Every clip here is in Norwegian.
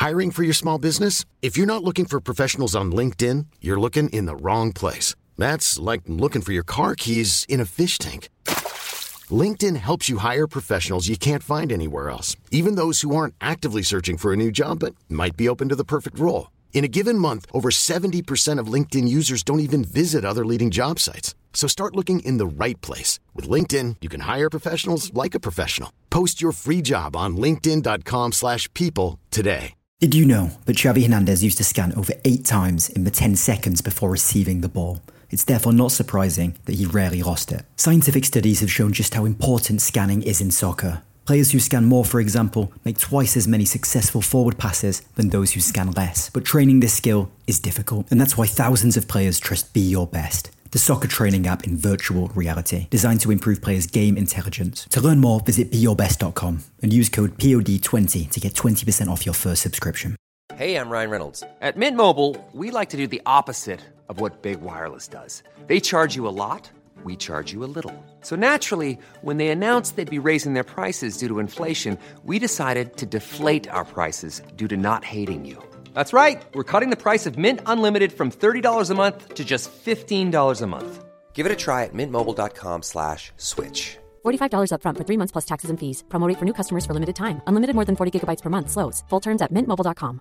Hiring for your small business? If you're not looking for professionals on LinkedIn, you're looking in the wrong place. That's like looking for your car keys in a fish tank. LinkedIn helps you hire professionals you can't find anywhere else, even those who aren't actively searching for a new job but might be open to the perfect role. In a given month, over 70% of LinkedIn users don't even visit other leading job sites. So start looking in the right place. With LinkedIn, you can hire professionals like a professional. Post your free job on linkedin.com/people today. Did you know that Xavi Hernandez used to scan over 8 times in the 10 seconds before receiving the ball? It's therefore not surprising that he rarely lost it. Scientific studies have shown just how important scanning is in soccer. Players who scan more, for example, make twice as many successful forward passes than those who scan less. But training this skill is difficult, and that's why thousands of players trust Be Your Best, the soccer training app in virtual reality, designed to improve players' game intelligence. To learn more, visit BeYourBest.com and use code POD20 to get 20% off your first subscription. Hey, I'm Ryan Reynolds. At Mint Mobile, we like to do the opposite of what Big Wireless does. They charge you a lot, we charge you a little. So naturally, when they announced they'd be raising their prices due to inflation, we decided to deflate our prices due to not hating you. That's right. We're cutting the price of Mint Unlimited from $30 a month to just $15 a month. Give it a try at mintmobile.com/switch. $45 up front for 3 months plus taxes and fees. Promo rate for new customers for limited time. Unlimited more than 40 gigabytes per month. Slows full terms at mintmobile.com.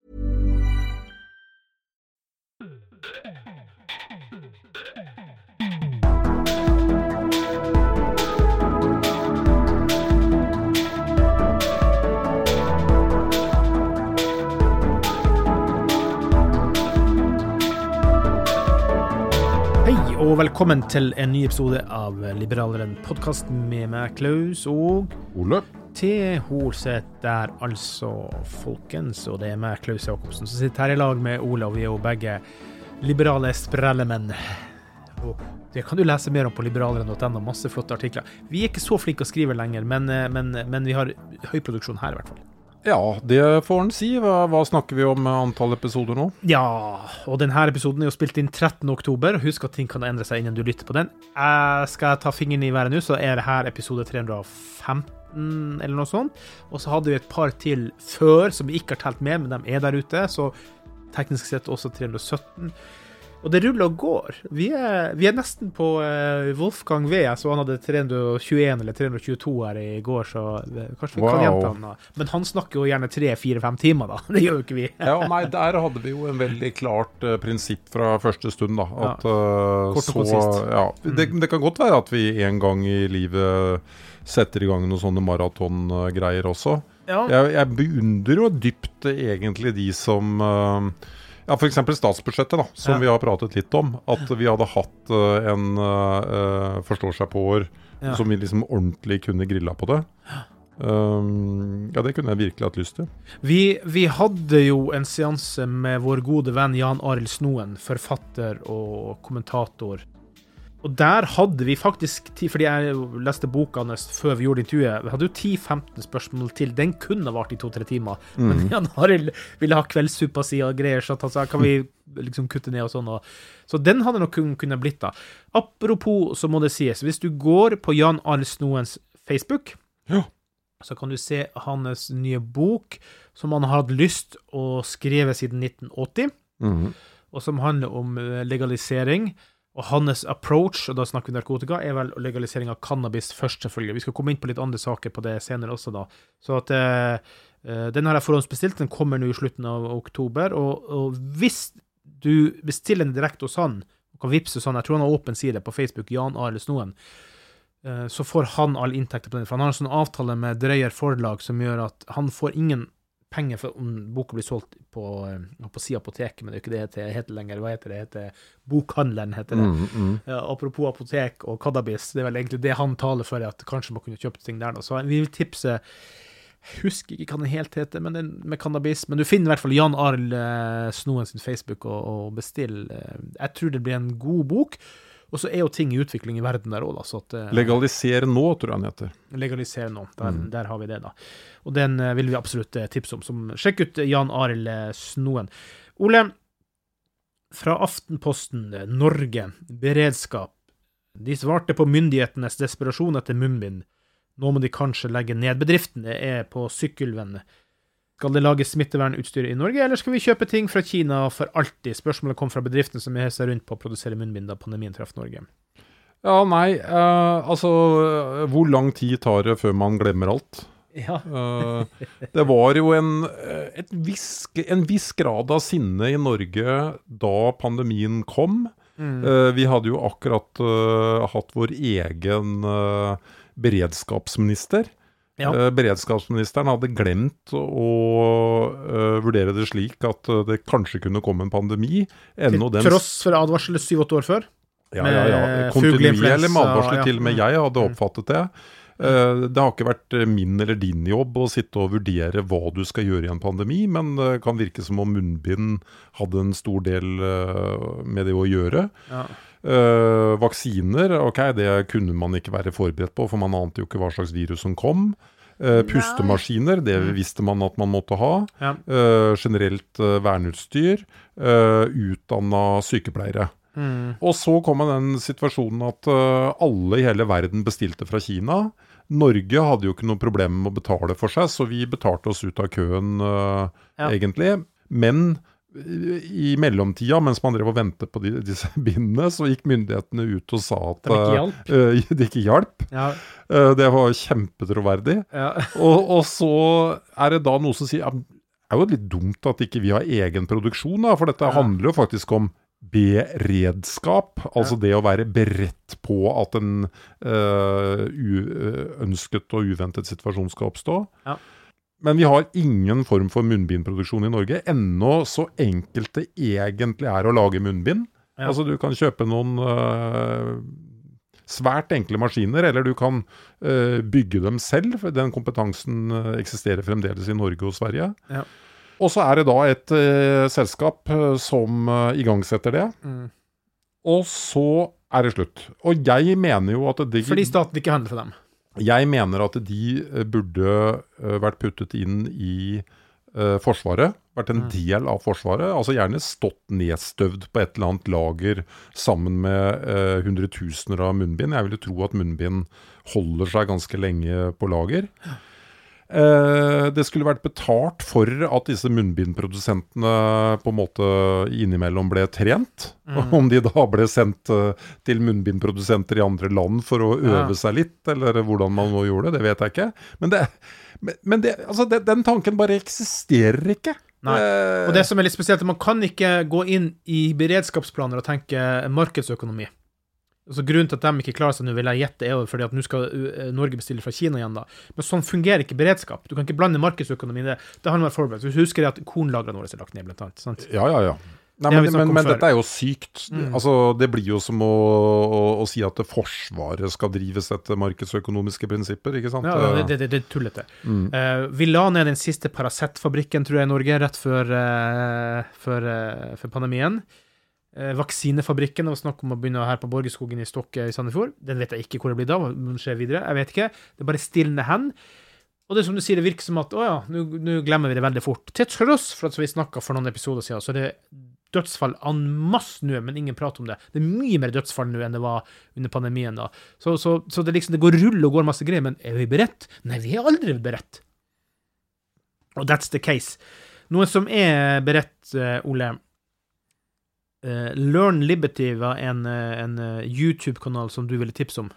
Hei og velkommen til en ny episode av Liberaleren podcast med meg, Klaus og Ole. Til Holset der altså, folkens, og det er meg, Klaus Jakobsen, som sitter her i lag med Ole, og vi er jo begge liberale sprellemenn. Og det kan du lese mer om på liberaleren.no, masse flotte artikler. Vi er ikke så flinke å skrive lenger, men vi har høy produksjon her i hvert fall. Ja, det får en si. Hva snakker vi om antall episoder nå? Ja, og denne episoden er jo spilt inn 13. oktober. Husk at ting kan endre seg innen du lytter på den. Skal jeg ta fingeren i været nå, så er det her episode 315 eller noe sånt. Og så hadde vi et par til før, som vi ikke har telt med, men de er der ute, så teknisk sett også 317. Og det ruller og går. Vi er nesten på Wolfgang V, så han hadde 321 eller 322 her i går, så kanskje vi kan gjenta han da. Men han snakker jo gjerne 3, 4, 5 timer da. Det gjør jo ikke vi. Ja, nei, der hadde vi jo en veldig klart prinsipp fra første stund da. At, kort og konsist. Ja, det kan godt være at vi en gang i livet setter i gang noen sånne maratongreier også. Ja. Jeg beundrer jo dypt egentlig de som... Ja, for eksempel statsbudsjettet da, som vi har pratet litt om, at vi hadde hatt en forstår seg på år, som vi liksom ordentlig kunne grilla på det. Ja, det kunne jeg virkelig hatt lyst til. Vi hadde jo en seanse med vår gode venn Jan Arild Snoen, forfatter og kommentator. Og der hadde vi faktisk, fordi jeg leste boka hans før vi gjorde intervjuet, vi hadde jo 10-15 spørsmål til. Den kunne vart i 2-3 timer. Men Jan Arild ville ha kveldssuppa si og greier, så han sa, kan vi liksom kutte ned og sånn. Så den hadde nok kunne blitt da. Apropos, så må det sies, hvis du går på Jan Arild Snoens Facebook, så kan du se hans nye bok, som han har hatt lyst å skrive siden 1980, og som handler om legalisering. Og hans approach, og da snakker vi narkotika, er vel legalisering av cannabis først selvfølgelig. Vi skal komme inn på litt andre saker på det senere også da. Så at den har jeg forhåndsbestilt, den kommer nå i slutten av oktober, og hvis du bestiller den direkte hos han, og kan vipse sånn, jeg tror han har åpen side på Facebook, Jan Arild Snoen, så får han all inntekter på den, for han har en sånn avtale med Dreyer Forlag som gjør at han får ingen penger for om boken blir solgt på si apoteket, men det er jo ikke det det heter lenger. Hva heter det? Det heter Bokhandleren, heter det. Apropos apotek og cannabis, det er vel egentlig det han taler for, at kanskje man kunne kjøpt ting der da. Så vi vil tipse, jeg husker ikke hva den helt heter, men den med cannabis, men du finner i hvert fall Jan Arild Snoen sin Facebook og bestill. Jeg tror det blir en god bok, og så er jo ting i utvikling i verden der også, da. Så at, Legalisere nå, tror jeg han heter. Legalisere nå, der har vi det da. Og den vil vi absolutt tipse om. Sjekk ut Jan Arild Snoen. Ole, fra Aftenposten, Norge, beredskap. De svarte på myndighetenes desperasjon etter munnbind. Nå må de kanskje legge ned bedriften. Det er på Sykkylven. Skal det lages smittevernutstyr i Norge, eller skal vi kjøpe ting fra Kina for alltid? Spørsmålet kom fra bedriften som er rundt på å produsere munnbind da pandemien traff Norge. Ja, nei, altså, hvor lang tid tar det før man glemmer alt? Ja. Det var jo en viss grad av sinne i Norge da pandemien kom. Vi hadde jo akkurat hatt vår egen beredskapsminister. Ja. Beredskapsministeren hadde glemt å vurdere det slik at det kanskje kunne komme en pandemi. Til tross for advarsel 7-8 år før? Ja. Kontinuerlig med advarsel, til og med jeg hadde oppfattet det. Det har ikke vært min eller din jobb å sitte og vurdere hva du skal gjøre i en pandemi, men det kan virke som om munnbind hadde en stor del med det å gjøre. Ja. Vaksiner, ok, det kunne man ikke være forberedt på, for man ante jo ikke hva slags virus som kom. Pustemaskiner, det visste man at man måtte ha. Ja. Generelt verneutstyr, utdannet sykepleiere. Og så kom den situasjonen at alle i hele verden bestilte fra Kina. Norge hadde jo ikke noe problem med å betale for seg, så vi betalte oss ut av køen egentlig. Men i mellomtida, mens man drev og ventet på disse bindene, så gikk myndighetene ut og sa at det ikke hjalp. Ja. Det var kjempetroverdig. Ja. og så det da noe som sier, det jo litt dumt at ikke vi har egen produksjon, da, for dette handler jo faktisk om beredskap, altså det å være beredt på at en uønsket og uventet situasjon skal oppstå. Ja. Men vi har ingen form for munnbindproduksjon i Norge. Ennå så enkelt det egentlig å lage munnbind. Ja. Altså du kan kjøpe noen svært enkle maskiner, eller du kan bygge dem selv, for den kompetansen eksisterer fremdeles i Norge og Sverige. Ja. Og så det da et selskap som igangsetter det. Og så det slutt. Og jeg mener jo at fordi staten ikke handler for dem? Jeg mener at de burde vært puttet inn i Forsvaret, vært en del av Forsvaret, altså gjerne stått nedstøvd på et eller annet lager sammen med hundretusener av munnbind. Jeg ville tro at munnbind holder seg ganske lenge på lager. Det skulle vært betalt for at disse munnbindprodusentene på en måte innimellom ble trent. Om de da ble sendt til munnbindprodusenter i andre land for å øve seg litt, eller hvordan man nå gjorde det, det vet jeg ikke. Men altså, den tanken bare eksisterer ikke. Nei. Og det som litt spesielt, man kan ikke gå inn i beredskapsplaner og tenke markedsøkonomi. Altså grunnen til at de ikke klarer seg nå, vil jeg gjette, jo fordi at nå skal Norge bestille fra Kina igjen da. Men sånn fungerer ikke beredskap. Du kan ikke blande markedsøkonomi i det. Det handler om å være forberedt. Du husker at kornlagrene våre lagt ned, blant annet, sant? Ja. Nei, men dette jo sykt. Altså, det blir jo som å si at Forsvaret skal drives etter markedsøkonomiske prinsipper, ikke sant? Ja, det tullete. Vi la ned den siste Paracet-fabrikken, tror jeg, i Norge, rett før pandemien. Vaksinefabrikken, det var snakk om å begynne her på Borgeskogen i Stokke i Sandefjord. Den vet jeg ikke hvor det blir da, hva skjer videre, jeg vet ikke. Det bare stillende hen. Og det som du sier, det virker som at, nå glemmer vi det veldig fort. Til tross for at vi snakket for noen episoder siden, så det dødsfall en masse nå, men ingen prater om det. Det mye mer dødsfall nå enn det var under pandemien da. Så det liksom, det går rull og går masse greier, men vi beredt? Nei, vi aldri beredt. Og that's the case. Noe som beredt, Ole, Learn Liberty var en YouTube-kanal som du ville tipse om.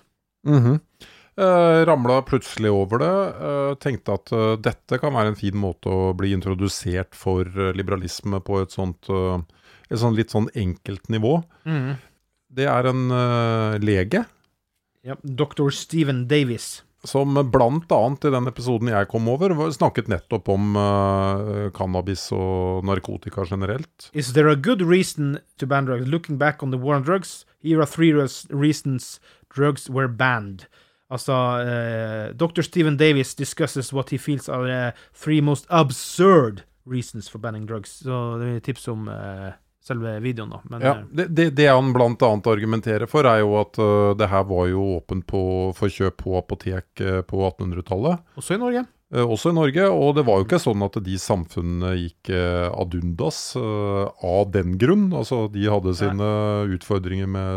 Ramlet plutselig over det, tenkte at dette kan være en fin måte å bli introdusert for liberalisme på et sånt litt sånn enkelt nivå. Det en lege. Ja, Dr. Stephen Davis. Som blant annet i den episoden jeg kom over, snakket nettopp om cannabis og narkotika generelt. Is there a good reason to ban drugs? Looking back on the war on drugs, here are 3 reasons drugs were banned. Altså, Dr. Stephen Davis discusses what he feels are 3 most absurd reasons for banning drugs. Så det tips om selve videoen da. Men, det han blant annet argumenterer for jo at det her var jo åpent for kjøp på apotek på 1800-tallet. Også i Norge. Også i Norge, og det var jo ikke sånn at de samfunnene gikk ad undas av den grunn. Altså, de hadde sine utfordringer med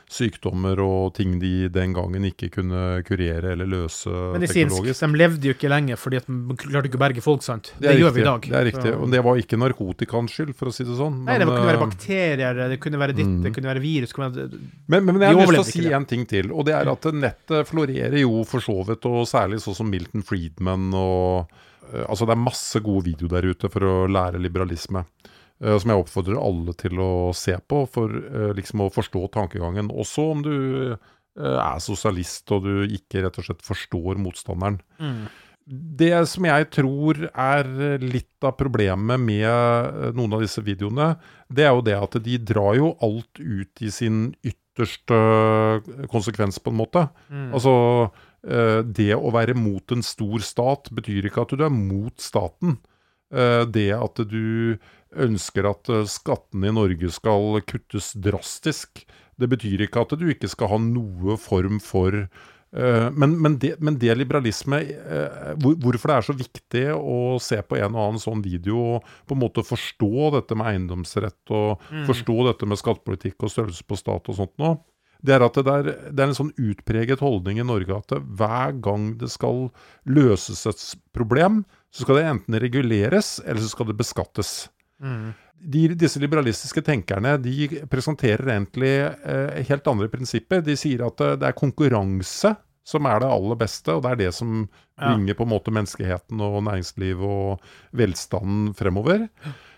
sykdommer og ting de den gangen ikke kunne kurere eller løse teknologisk. De levde jo ikke lenge fordi at de klarte ikke å berge folk, sant? Det gjør vi i dag. Det riktig, og det var ikke narkotikans skyld, for å si det sånn. Nei, det kunne være bakterier, det kunne være ditt, det kunne være virus. Men jeg har lyst til å si en ting til, og det at nettet florerer jo for så vidt, og særlig sånn som Milton Friedman, og altså det masse gode videoer der ute for å lære liberalisme. Som jeg oppfordrer alle til å se på for liksom å forstå tankegangen, også om du sosialist og du ikke rett og slett forstår motstanderen. Det som jeg tror litt av problemet med noen av disse videoene, det jo det at de drar jo alt ut i sin ytterste konsekvens på en måte. Altså, det å være mot en stor stat betyr ikke at du mot staten. Det at du ønsker at skattene i Norge skal kuttes drastisk, det betyr ikke at du ikke skal ha noe form for men det liberalisme, hvorfor det så viktig å se på en og annen sånn video og på en måte forstå dette med eiendomsrett og forstå dette med skattepolitikk og størrelse på stat og sånt nå, det at det en sånn utpreget holdning i Norge at hver gang det skal løses et problem, så skal det enten reguleres, eller så skal det beskattes. Disse liberalistiske tenkerne, de presenterer egentlig helt andre prinsipper. De sier at det konkurranse som det aller beste, og det det som bringer på en måte menneskeheten og næringsliv og velstanden fremover.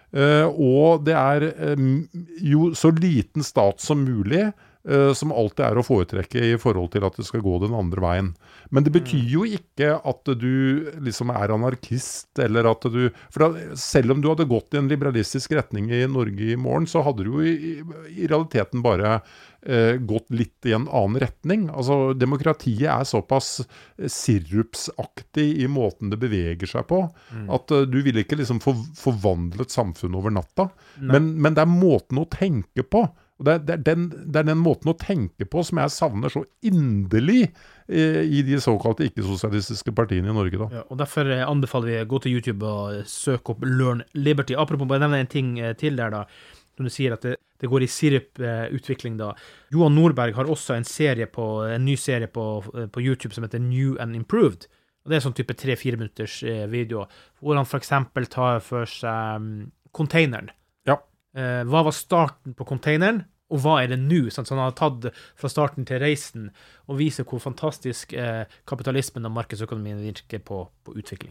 Og det jo så liten stat som mulig, som alltid å foretrekke i forhold til at det skal gå den andre veien. Men det betyr jo ikke at du liksom anarkist, eller at du... For selv om du hadde gått i en liberalistisk retning i Norge i morgen, så hadde du jo i realiteten bare gått litt i en annen retning. Altså, demokratiet såpass sirupsaktig i måten det beveger seg på, at du vil ikke liksom forvandle et samfunn over natta. Men det måten å tenke på. Og det den måten å tenke på som jeg savner så inderlig i de såkalte ikke-sosialistiske partiene i Norge da. Ja, og derfor anbefaler vi å gå til YouTube og søke opp Learn Liberty. Apropos, bare nevne en ting til der da, når du sier at det går i sirup-utvikling da. Johan Nordberg har også en ny serie på YouTube som heter New and Improved. Og det sånn type 3-4 minutters video, hvor han for eksempel tar for seg containeren. Hva var starten på containeren, og hva det nå? Sånn, han har tatt fra starten til reisen, og viser hvor fantastisk kapitalismen og markedsøkonomien virker på utvikling.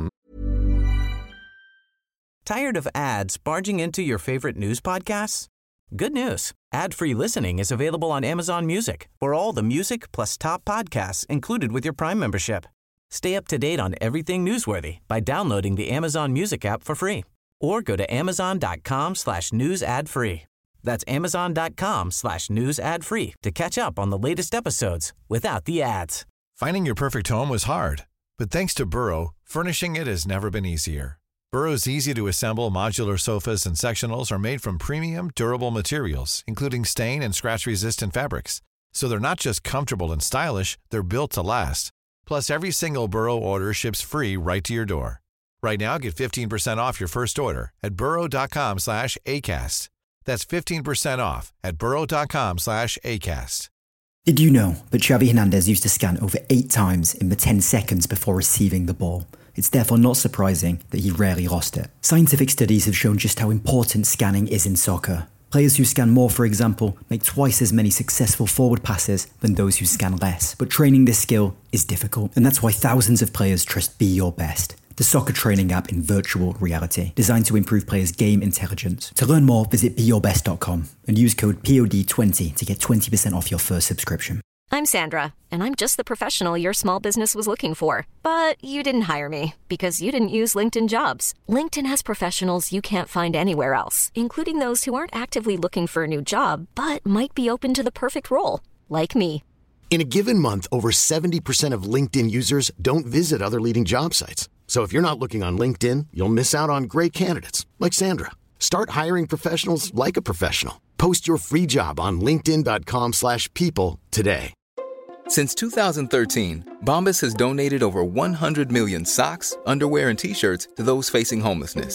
Tired of ads barging into your favorite news podcasts? Good news. Ad-free listening is available on Amazon Music for all the music plus top podcasts included with your Prime membership. Stay up to date on everything newsworthy by downloading the Amazon Music app for free. Or go to amazon.com/news ad free. That's amazon.com/news ad free to catch up on the latest episodes without the ads. Finding your perfect home was hard, but thanks to Burrow, furnishing it has never been easier. Burrow's easy-to-assemble modular sofas and sectionals are made from premium, durable materials, including stain and scratch-resistant fabrics. So they're not just comfortable and stylish, they're built to last. Plus, every single Burrow order ships free right to your door. Right now, get 15% off your first order at burrow.com/ACAST. That's 15% off at burrow.com/ACAST. Did you know that Xavi Hernandez used to scan over 8 times in the 10 seconds before receiving the ball? It's therefore not surprising that he rarely lost it. Scientific studies have shown just how important scanning is in soccer. Players who scan more, for example, make twice as many successful forward passes than those who scan less. But training this skill is difficult, and that's why thousands of players trust Be Your Best, the soccer training app in virtual reality, designed to improve players' game intelligence. To learn more, visit BeYourBest.com and use code POD20 to get 20% off your first subscription. I'm Sandra, and I'm just the professional your small business was looking for. But you didn't hire me, because you didn't use LinkedIn Jobs. LinkedIn has professionals you can't find anywhere else, including those who aren't actively looking for a new job, but might be open to the perfect role, like me. In a given month, over 70% of LinkedIn users don't visit other leading job sites. So if you're not looking on LinkedIn, you'll miss out on great candidates like Sandra. Start hiring professionals like a professional. Post your free job on linkedin.com/people today. Since 2013, Bombas has donated over 100 million socks, underwear, and T-shirts to those facing homelessness.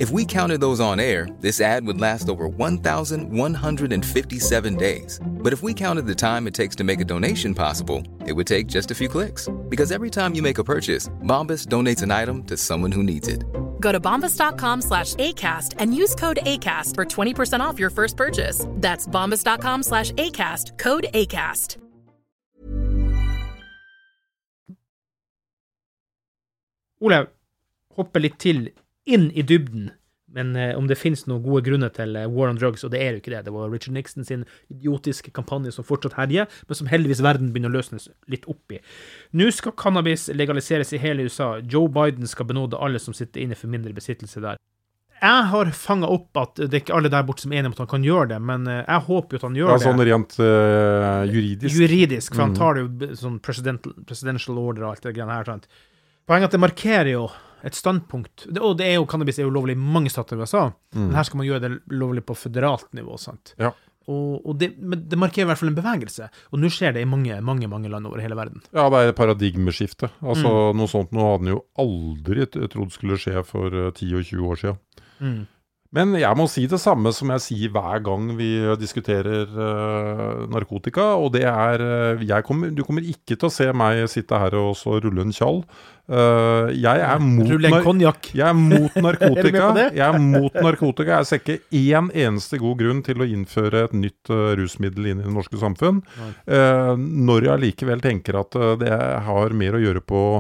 If we counted those on air, this ad would last over 1,157 days. But if we counted the time it takes to make a donation possible, it would take just a few clicks. Because every time you make a purchase, Bombas donates an item to someone who needs it. Go to bombas.com/ACAST and use code ACAST for 20% off your first purchase. That's bombas.com/ACAST, code ACAST. Olav, hoppe litt til inn I dybden, men om det finnes noen gode grunner til War on Drugs, og det jo ikke det. Det var Richard Nixon sin idiotiske kampanje som fortsatt herjer, men som heldigvis verden begynner å løsnes litt opp I. Nå skal cannabis legaliseres I hele USA. Joe Biden skal benåde alle som sitter inne for mindre besittelse der. Jeg har fanget opp at det ikke alle der borte som enige om at han kan gjøre det, men jeg håper jo at han gjør det. Ja, sånn rent juridisk. Juridisk, for han tar det jo sånn presidential order og alt det greiene her, sant? Poenget at det markerer jo et standpunkt, og det jo, cannabis jo lovlig I mange stater I USA, men her skal man gjøre det lovlig på føderalt nivå, sant? Ja. Og det markerer I hvert fall en bevegelse, og nå skjer det I mange land over hele verden. Ja, det et paradigmeskifte. Altså, noe sånt nå hadde den jo aldri trodd skulle skje for 10 og 20 år siden. Men jeg må si det samme som jeg sier hver gang vi diskuterer narkotika, og det du kommer ikke til å se meg sitte her og så rulle en kjall. Jeg mot rulle en konjak. Jeg mot narkotika. Jeg mot narkotika. Jeg ser ikke en eneste god grunn til å innføre et nytt rusmiddel inn I det norske samfunn. Når jeg likevel tenker at det har mer å gjøre på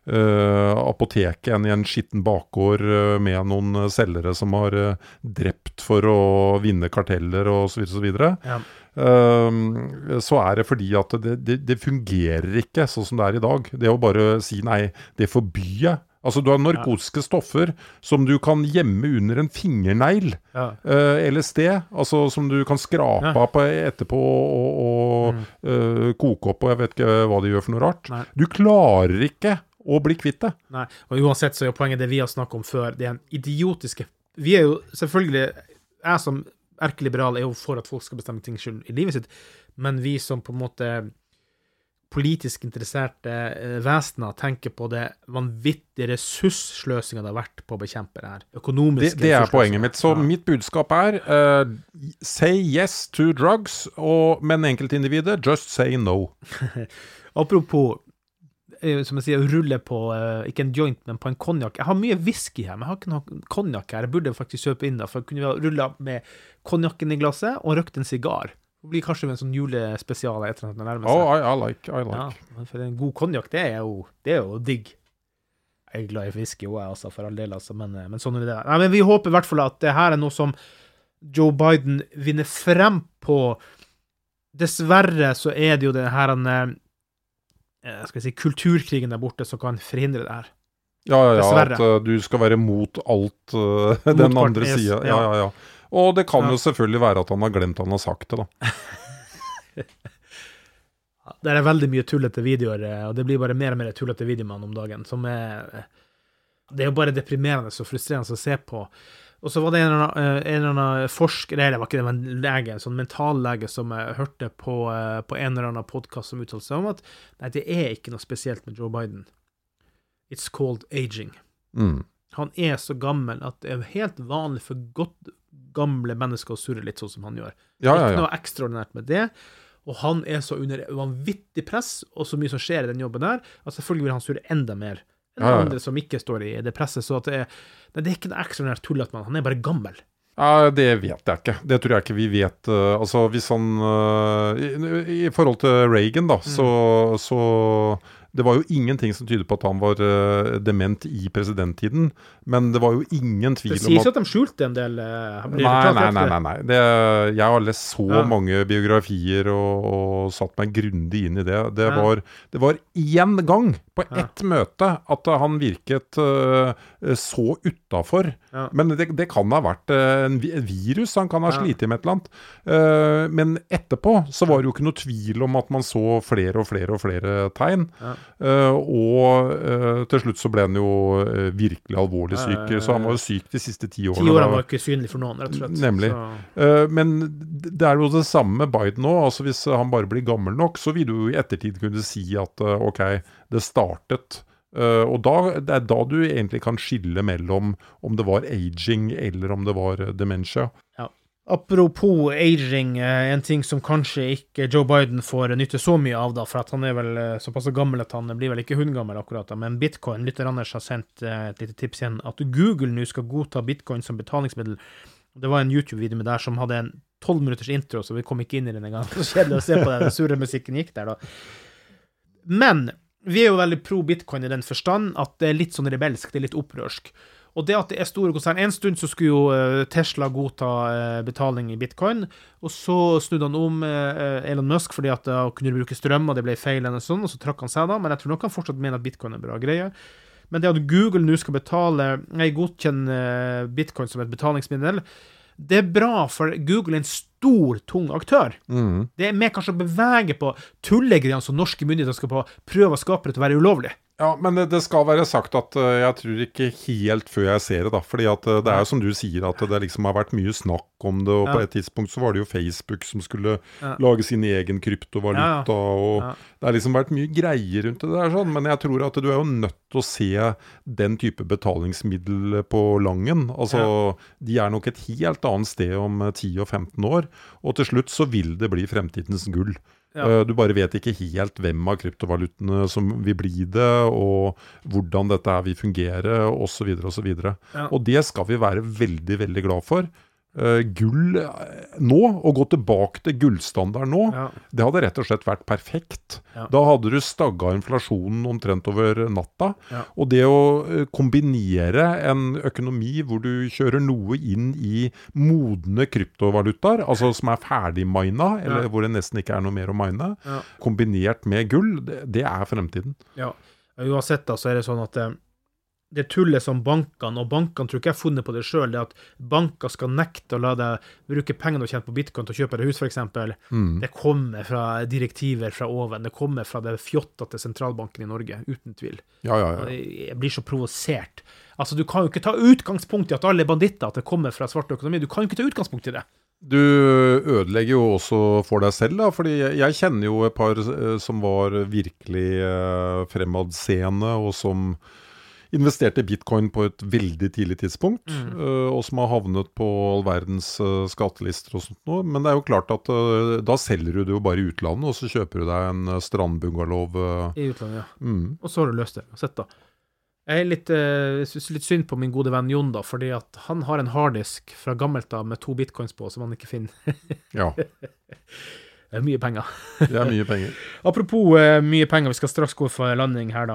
apoteket enn I en skitten bakgård med noen selgere som har drept for å vinne karteller og så videre. Ja. Så det fordi at det fungerer ikke sånn som det I dag. Det å bare si nei, det forbyr jeg. Altså du har narkotiske stoffer som du kan gjemme under en fingernegl, LSD, altså som du kan skrape av på etterpå og koke opp, og jeg vet ikke hva de gjør for noe rart. Nei. Du klarer ikke å bli kvitt det. Nei, og uansett så jo poenget det vi har snakket om før, det en idiotiske... Vi jo selvfølgelig, jeg som erkeliberal jo for at folk skal bestemme ting selv I livet sitt, men vi som på en måte politisk interesserte vesener tenker på det vanvittige ressurssløsingen det har vært på å bekjempe det her. Økonomiske det poenget mitt. Så mitt budskap say yes to drugs, men enkeltindividet, just say no. Apropos som jeg sier, rulle på, ikke en joint, men på en konjak. Jeg har mye whisky her, men jeg har ikke noe konjak her. Jeg burde faktisk kjøpe inn da, for jeg kunne rulle med konjakken I glasset og røkt en sigar. Det blir kanskje en sånn julespesial etter at det nærmer seg. I like. Ja, for en god konjak, det jo digg. Jeg glad I whisky også, altså, for all del, altså, men sånn det der. Nei, men vi håper I hvert fall at det her noe som Joe Biden vinner frem på. Dessverre så det jo det her skal jeg si, kulturkrigen der borte som kan forhindre det her. Ja, at du skal være mot alt den andre siden. Ja. Og det kan jo selvfølgelig være at han har glemt han har sagt det da. Det veldig mye tullete videoer, og det blir bare mer og mer tullete videoer om dagen, som det jo bare deprimerende og frustrerende å se på. Og så var det en eller annen forsker, det var ikke det, men en lege, en sånn mentallege som jeg hørte på en eller annen podcast som uttalte seg om at nei, det ikke noe spesielt med Joe Biden. It's called aging. Han så gammel at det helt vanlig for godt gamle mennesker å surre litt sånn som han gjør. Det ikke noe ekstraordinært med det, og han så under vanvittig press, og så mye som skjer I den jobben der, at selvfølgelig vil han surre enda mer enn andre som ikke står I det presset, så at det ikke noe ekstraordinært tull at han bare gammel. Ja, det vet jeg ikke. Det tror jeg ikke vi vet. Altså, hvis han I forhold til Reagan da, så det var jo ingenting som tyder på at han var dement I presidenttiden, men det var jo ingen tvil om at... Det sies at de skjulte en del... Nei. Jeg har lest så mange biografier og satt meg grundig inn I det. Det var én gang på ett møte at han virket så utenfor. Men det kan ha vært en virus, han kan ha slitt med et eller annet. Men etterpå så var det jo ikke noe tvil om at man så flere og flere tegn. Og til slutt så ble han jo virkelig alvorlig syk, så han var jo syk de siste 10 årene. 10 årene var ikke synlig for noen, rett og slett. Nemlig. Men det jo det samme med Biden nå, altså hvis han bare blir gammel nok, så vil du jo I ettertid kunne si at ok, det startet Og det da du egentlig kan skille mellom om det var aging eller om det var dementia. Ja. Apropos aging, en ting som kanskje ikke Joe Biden får nytte så mye av da, for at han vel såpass gammel at han blir vel ikke hundgammel akkurat da, men Bitcoin, lytter Anders har sendt et lite tips igjen, at Google nå skal godta Bitcoin som betalingsmiddel. Det var en YouTube-video med der som hadde en 12 minutters intro, så vi kom ikke inn i den en gang. Det var kjedelig å se på den surre musikken gikk der da. Men vi jo veldig pro Bitcoin i den forstand at det litt sånn rebelsk, det litt opprørsk. Og det at det store konsern, en stund så skulle jo Tesla godta betaling i Bitcoin, og så snudde han om Elon Musk fordi at han kunne bruke strøm, og det ble feil eller noe sånt, og så trakk han seg da, men jeg tror nok han fortsatt mener at Bitcoin bra greie. Men det at Google nå skal godkjenne Bitcoin som et betalingsmiddel, det bra, for Google en stor, tung aktør. Det med kanskje å bevege på tullegreiene som norske myndigheter skal på prøve å skape det til å være ulovlig. Ja, men det skal være sagt at jeg tror ikke helt før jeg ser det da, fordi at det jo som du sier at det liksom har vært mye snakk om det, og på et tidspunkt så var det jo Facebook som skulle lage sin egen kryptovaluta, og det liksom vært mye greier rundt det der sånn, men jeg tror at du jo nødt til å se den type betalingsmiddel på langen, altså de nok et helt annet sted om 10 og 15 år, og til slutt så vil det bli fremtidens gull. Du bare vet ikke helt hvem av kryptovalutene som vil bli det, og hvordan dette vil fungere, og så videre, og så videre. Og det skal vi være veldig, veldig glad for. Gull nå, å gå tilbake til gullstandard nå, det hadde rett og slett vært perfekt. Da hadde du stagget inflasjonen omtrent over natta, og det å kombinere en økonomi hvor du kjører noe inn i modne kryptovalutaer, altså som ferdig minet, eller hvor det nesten ikke noe mer å mine, kombinert med gull, det fremtiden. Ja, uansett da, så det sånn at det tullet som bankene, og bankene tror ikke jeg har funnet på det selv, det at banker skal nekte å la deg bruke pengene du tjent på Bitcoin til å kjøpe et hus for eksempel, det kommer fra direktiver fra oven, det kommer fra det fjottete sentralbanken i Norge, uten tvil. Jeg blir så provosert. Altså, du kan jo ikke ta utgangspunkt i at alle banditter, at det kommer fra svart økonomi, du kan jo ikke ta utgangspunkt i det. Du ødelegger jo også for deg selv da, fordi jeg kjenner jo et par som var virkelig fremadseende, og som investerte Bitcoin på et veldig tidlig tidspunkt, og som har havnet på all verdens skattelister og sånt noe. Men det jo klart at da selger du det jo bare i utlandet, og så kjøper du deg en strandbungalow. I utlandet, ja. Og så har du løst det. Sett da. Jeg synes litt synd på min gode venn Jon da, fordi at han har en harddisk fra gammelt da, med 2 bitcoins på, som han ikke finner. Ja. Det mye penger. Det mye penger. Apropos mye penger, vi skal straks gå for landing her da.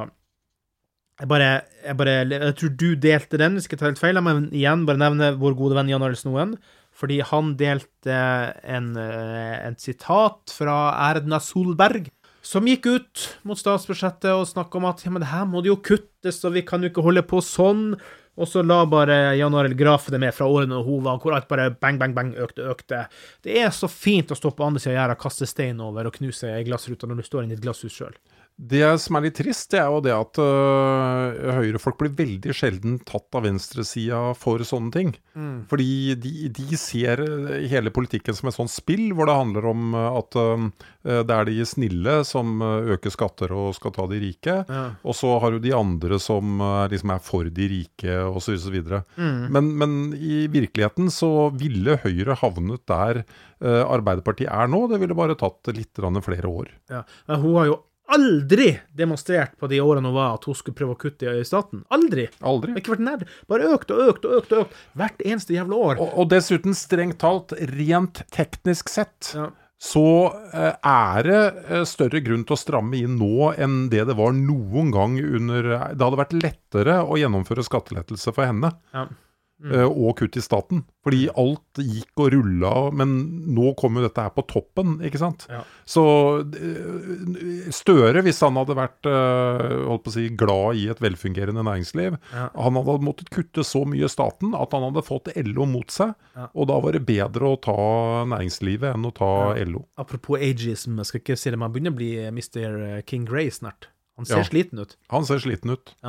Jeg tror du delte den, hvis jeg ikke tar helt feil, men igjen bare nevne vår gode venn Jan Arild Snoen, fordi han delte en sitat fra Erna Solberg, som gikk ut mot statsbudsjettet og snakket om at men det her må det jo kuttes, og vi kan jo ikke holde på sånn, og så la bare Jan Arild grafe det med fra årene og hova, hvor alt bare bang, bang, bang, økte. Det så fint å stå på andre siden av gjerdet, kaste stein over og knuse i glassruta når du står inne i et glasshus selv. Det som litt trist, det jo det at høyrefolk blir veldig sjelden tatt av venstresida for sånne ting. Fordi de ser hele politikken som et sånt spill, hvor det handler om at det de snille som øker skatter og skal ta de rike, og så har du de andre som liksom for de rike, og så videre. Men i virkeligheten så ville Høyre havnet der Arbeiderpartiet nå, det ville bare tatt litt flere år. Ja, men hun har jo aldri demonstrert på de årene hun var at hun skulle prøve å kutte i staten. Aldri. Det har ikke vært nær. Bare økt hvert eneste jævla år. Og dessuten strengt talt, rent teknisk sett, så det større grunn til å stramme inn nå enn det var noen gang under. Det hadde vært lettere å gjennomføre skattelettelse for henne. Og kutt i staten, fordi alt gikk og rullet, men nå kom jo dette her på toppen, ikke sant? Så Støre, hvis han hadde vært holdt på å si, glad i et velfungerende næringsliv, han hadde måttet kutte så mye staten at han hadde fått LO mot seg, og da var det bedre å ta næringslivet enn å ta LO. Apropos ageism, jeg skal ikke si det, man begynner å bli Mr. King Grey snart. Han ser sliten ut. Han ser sliten ut. Ja.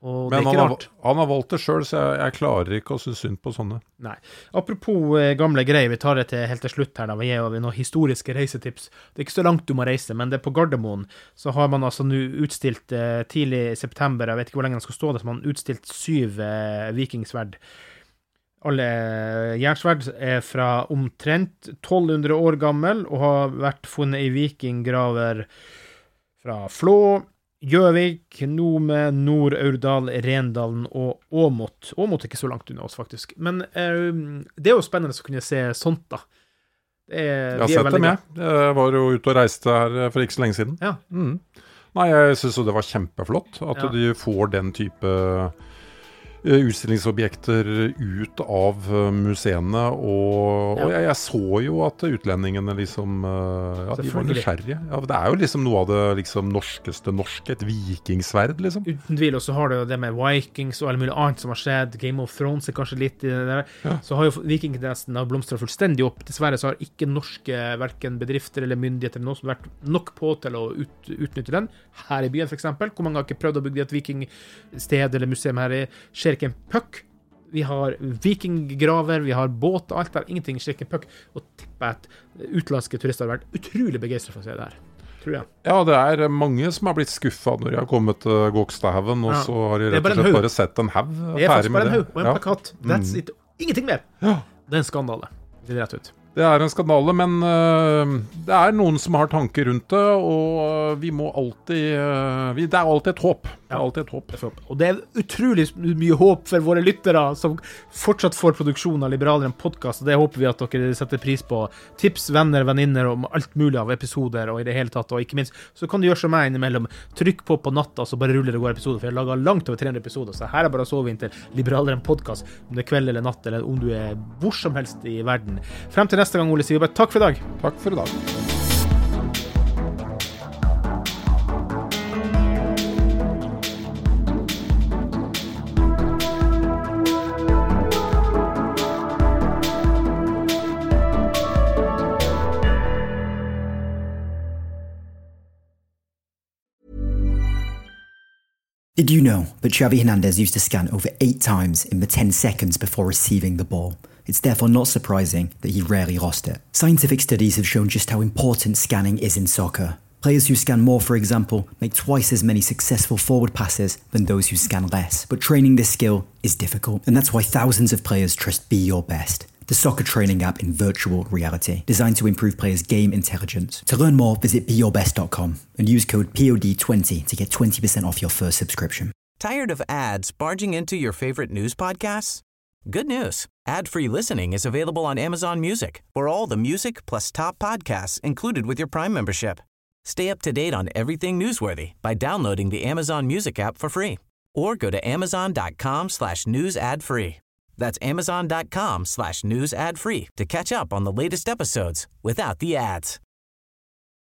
Og men det er ikke rart. Han har valgt det selv, så jeg klarer ikke å synes synd på sånne. Nei. Apropos gamle greier, vi tar det helt til slutt her, da. Vi gir noen historiske reisetips. Det er ikke så langt du må reise, men det er på Gardermoen. Så har man altså nå utstilt tidlig i september, jeg vet ikke hvor lenge den skal stå der, så man har utstilt 7 vikingsverd. Alle jernsverd er fra omtrent 1200 år gammel, og har vært funnet i vikinggraver fra Flå, Gjøvik, Nome, Nord-Aurdal, Rendalen og Åmot. Åmot er ikke så langt unna oss, faktisk. Men det er jo spennende å kunne se sånt, da. Jeg har sett dem, jeg var jo ute og reiste her for ikke så lenge siden. Ja. Nei, jeg synes jo det var kjempeflott at de får den type utstillingsobjekter ut av museene, og jeg så jo at utlendingene liksom, de var nysgjerrige. Ja, det er jo liksom noe av det liksom norskeste norske, et vikingsverd liksom. Uten tvil, og så har du jo det med Vikings og alle mulige annet som har skjedd, Game of Thrones er kanskje litt i det der, så har jo vikingnesten av blomstret fullstendig opp. Dessverre så har ikke norske hverken bedrifter eller myndigheter noe som har vært nok på til å utnytte den. Her i byen for eksempel, hvor mange har ikke prøvd å bygge et vikingsted eller museum her i ikke en puck. Vi har vikinggraver, vi har båt og alt der. Ingenting skjer ikke en puck. Og tipper at utenlandske turister har vært utrolig begeistret for å se det her. Tror jeg. Ja, det er mange som har blitt skuffet når de har kommet til Gokstadhaugen, og så har de rett og slett bare sett en haug. Det er faktisk bare en haug og en plakat. That's it. Ingenting mer. Det er en skandale. Det er rett ut. Det er en skandale, men det er noen som har tanker rundt det, og vi må alltid det er alltid et håp. Det er alltid et håp. Og det er utrolig mye håp for våre lyttere som fortsatt får produksjon av Liberalere en podcast, og det håper vi at dere setter pris på. Tips, venner, venninner om alt mulig av episoder og i det hele tatt, og ikke minst så kan du gjøre som meg innimellom. Trykk på natta, så bare ruller det går episoder, for jeg har laget langt over 300 episoder, så her er bare å sove inn til Liberalere en podcast, om det er kveld eller natt, eller om du er hvor som helst i verden. Frem til neste gang, Ole, sier vi bare takk for i dag. Takk for i dag. Did you know that Xavi Hernandez used to scan over 8 times in the 10 seconds before receiving the ball? It's therefore not surprising that he rarely lost it. Scientific studies have shown just how important scanning is in soccer. Players who scan more, for example, make twice as many successful forward passes than those who scan less. But training this skill is difficult, and that's why thousands of players trust Be Your Best, the soccer training app in virtual reality, designed to improve players' game intelligence. To learn more, visit BeYourBest.com and use code POD20 to get 20% off your first subscription. Tired of ads barging into your favorite news podcasts? Good news. Ad-free listening is available on Amazon Music for all the music plus top podcasts included with your Prime membership. Stay up to date on everything newsworthy by downloading the Amazon Music app for free or go to amazon.com/news ad free. That's amazon.com/news ad free to catch up on the latest episodes without the ads.